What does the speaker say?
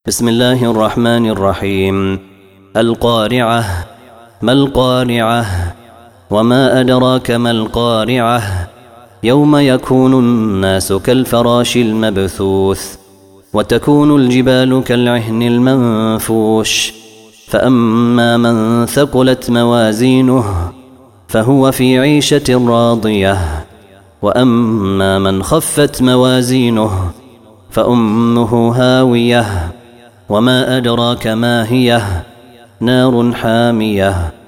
بسم الله الرحمن الرحيم. القارعة. ما القارعة؟ وما أدراك ما القارعة؟ يوم يكون الناس كالفراش المبثوث وتكون الجبال كالعهن المنفوش، فأما من ثقلت موازينه فهو في عيشة راضية، وأما من خفت موازينه فأمه هاوية، وما أدراك ما هي؟ نار حامية.